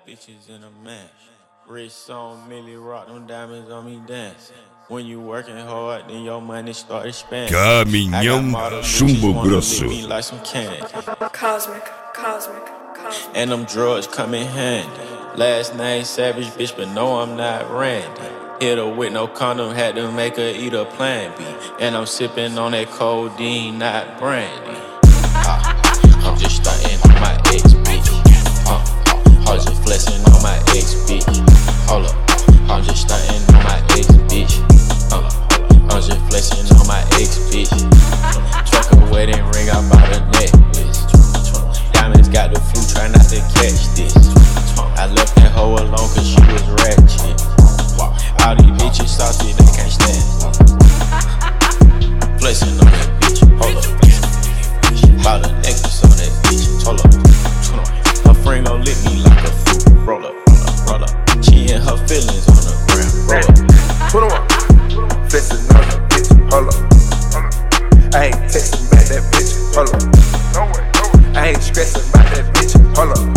bitches in a match. Wrist on Millie Rock, them diamonds on me dancing. When you working hard, then your money start expanding. Caminhão Chumbo Grosso. Like some candy. Cosmic. And them drugs come in handy. Last name Savage, bitch, but no, I'm not Randy. Hit her with no condom, had to make her eat a Plan B. And I'm sipping on that codeine, not brandy. I'm just stunting on my ex, bitch. I'm just flexing on my ex, bitch. Hold up, I'm just stunting on my ex, bitch. I'm just flexing on my ex, bitch. Truck a wedding ring, I bought a necklace. Diamonds got the flu, try not to catch this. I left that hoe alone cause she was ratchet. All these bitches saucy, they can't stand. Flexing on that bitch, hold up. Bought a necklace on that bitch, hold up. Her friend gon' lick me like a fruit, roll up. She and her feelings on the ground, roll up. 21, flexing on that bitch, hold up. I ain't texting back that bitch, hold up. I ain't stressing about that bitch, hold up.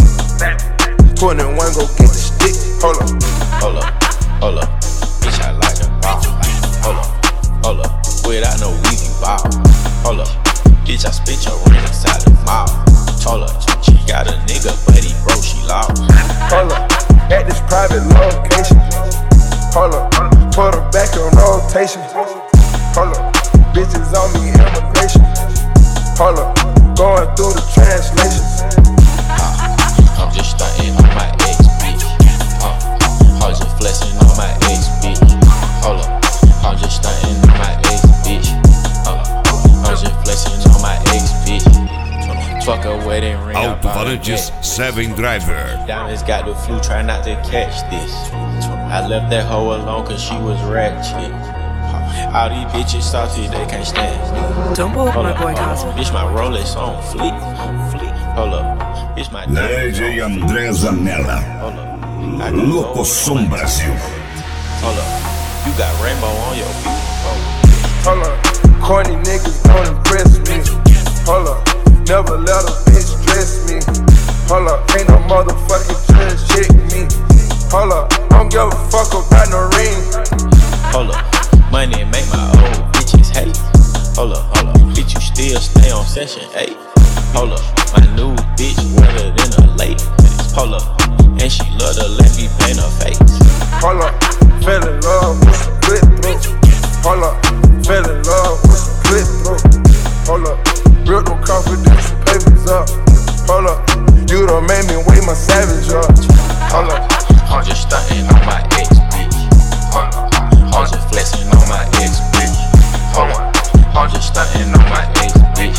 21 go get the stick, hold up. Hold up, bitch, I like the ball. Hold up, without no weaving ball. Hold up, bitch, I spit your ring inside the mouth. Hold up, she got a nigga, but he broke, she lost. Hold up, at this private location. Hold up, put her back on rotation. Hold up, bitches on me immigration. Hold up, going through the translations. I'm just stunting on my ex, bitch. I'm just flexing on my ex, bitch. Hold up, I'm just stunting on my ex, bitch. I'm just flexing on my ex, bitch. Fuck a wedding ring. Alto-falantes 7 Driver. Diamonds got the flu, try not to catch this. I left that hoe alone cause she was ratchet. All these bitches saucy, they can't stand. Don't pull up my boy Cosmic. Bitch, my Rolex on fleek. Hold up, bitch, my DJ André Zanella. Hold up, Louco Som Brasil. Hold up, you got rainbow on your feet. Hold up, corny niggas don't impress me. Hold up, never let a bitch dress me. Hold up, ain't no motherfucking judge check me. Hold up, don't give a fuck about no ring. Hold up, money make my old bitches hate. Hold up, bitch, you still stay on session 8. Hold up, my new bitch wetter than a lake. Hold up, and she love to let me paint her face. Hold up, fell in love with some clit through. Hold up, fell in love with some clit through. Hold up, real no confidential papers up. Hold up, you done made me weigh my savage up. Hold up, I'm just stunting on my ex, bitch. I'm just flexing on my ex, bitch. Hold up, I'm just stunting on my ex, bitch.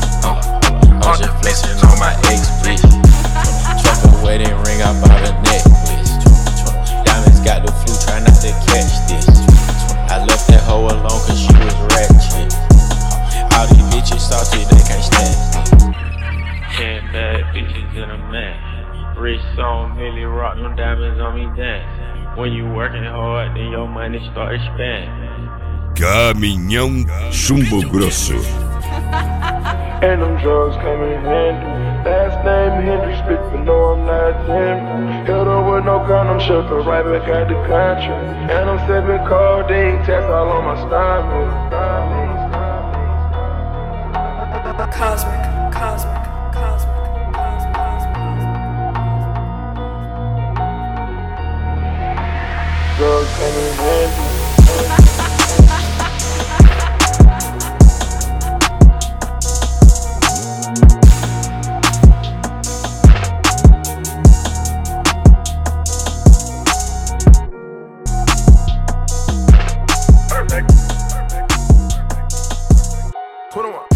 I'm just flexing on my ex, bitch. Truck a wedding ring, I bought a necklace. Diamonds got the flu, try not to catch this. I left that hoe alone cause she was ratchet. All these bitches saucy, they can't stand. 10 bad bitches in a match. Wrist on Millie Rock, them diamonds on me dancing. When you working hard, then your money start expanding. Caminhão Chumbo Grosso. and them drugs come in handy. Last name Hendrix, spit, but no, I'm not him. Held up with no condom, shook her right back out the country. And I'm sipping codeine, tests all on my stomach. Cosmic. Drugs come in handy. Perfect. 21.